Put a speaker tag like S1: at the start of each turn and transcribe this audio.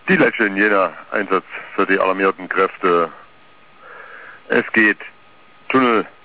S1: Die letzte in Jena, Einsatz für die alarmierten Kräfte. Es geht Tunnel